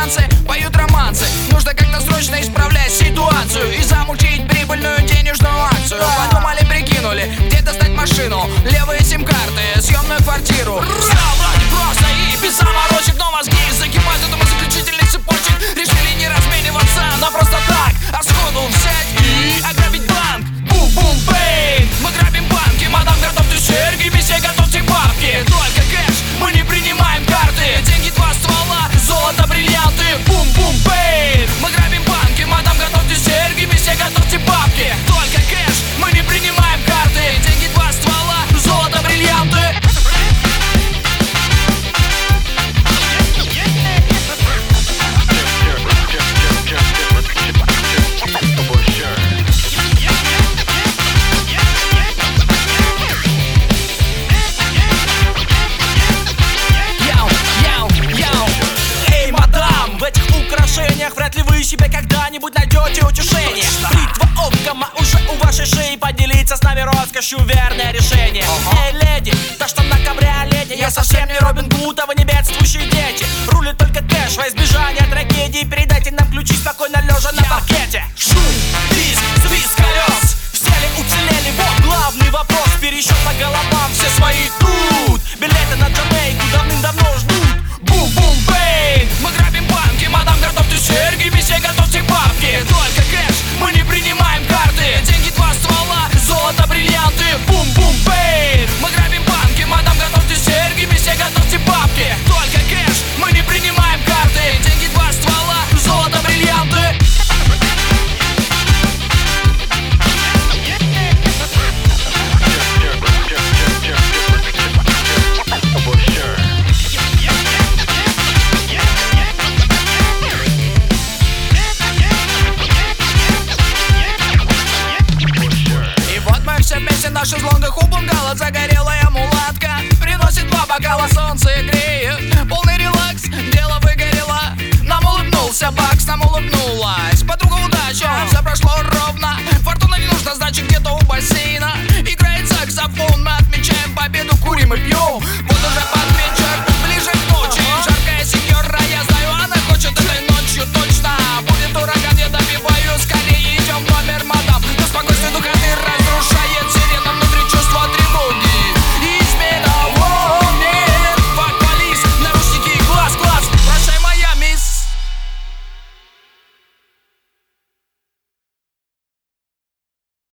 танцы, поют романсы. Нужно как-то срочно исправлять ситуацию и замутить прибыльную денежную акцию. Подумали, прикинули, где достать машину, левые сим-карты, съемную квартиру. Стал вроде просто и без заморочек, но мозги закипают от умозаключительных цепочек. Решили не размениваться, но просто так, а сходу взять и ограбить банк. Бум-бум-бейн! Мы грабим банки, мадам, готовьте серьги, месье, готовьте бабки. Только кэш, мы не принимаем карты. Деньги два ствола, золото, бриллианты. Бум-бум-бейн! Мы грабим банки, мадам, готовьте серьги, месье, готовьте бабки. Только кэш, мы не принимаем карты. Деньги два ствола, золото, бриллианты. Вряд ли вы себе когда-нибудь найдете утешение. Бритва Оккама уже у вашей шеи. Поделиться с нами роскошью — верное решение. Эй, леди, то, что на кабриолете. Я совсем не Робин Гуд, а вы не бедствующие дети. Рулит только кэш во избежание трагедии. Передайте нам ключи спокойно лежа на паркете.